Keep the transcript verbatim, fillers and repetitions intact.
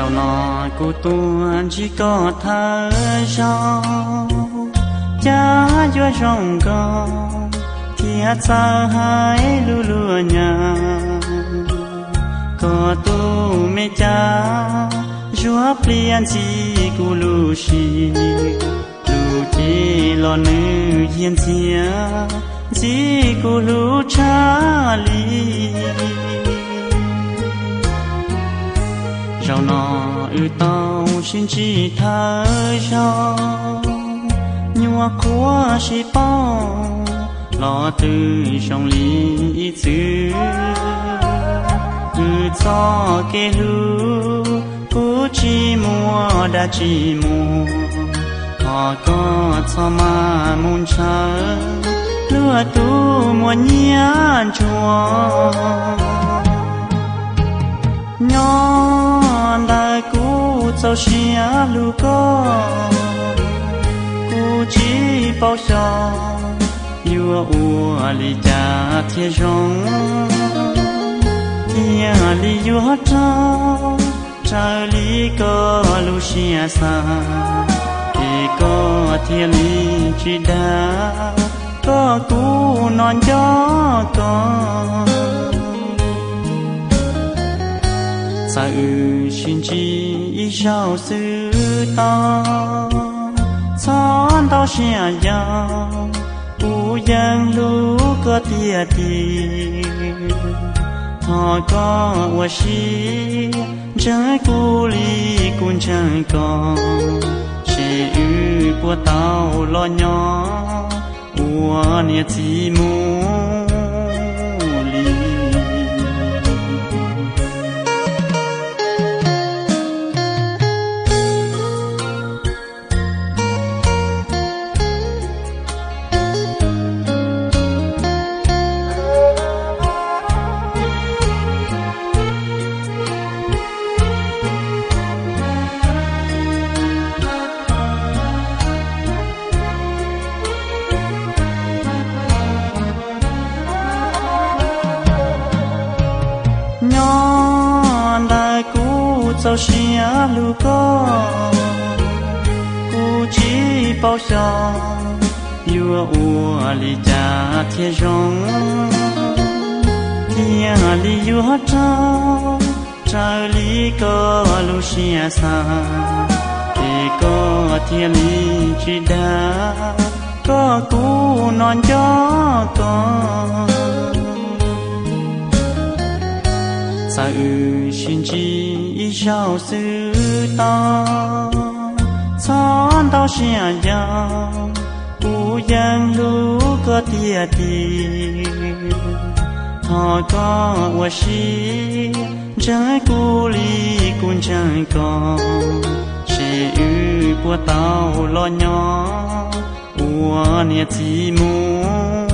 giàu nọ của tôi chỉ có thơ giàu cha cho rong con thiệt xa hai lu lu nhà có tu mẹ cha chúa plian chi cu lu chi lu chi lo nữ hiền chia chi cu lu cha li giàu nọ ư tao xin chi thơ giàu nhua của chi bao lo từ trong lý chữ ư cho kê lu cú chi mua đã chi mua họ có cho mà muốn chờ lúa tu mua nhàn chùa nhon đại cú châu xia lu có cú chi bao giờ yêu ua li cha thiên rong thiên li yêu trao trao li có lu xia sa thì có thiên li chỉ đa có cú non gió có sa ư xin chi ý sao sư ta son tao xia giàu u yang lu có tia ti thọ có wa shi trái cu li cun chẳng có sẽ ư của tao lo nhỏ u nia chi mu châu xia lu có cú chi bao giờ yêu ua li cha thiên rong thiên li yêu trao trao li có lu xia sa thì có thiên li chỉ đa có cú non gió có sa ư xin chi ý sao sư ta son tao xia giàu u yang lu có tia ti thọ có wa shi trái cu li cun chẳng có sẽ ư của tao lo nhỏ u nia chi mu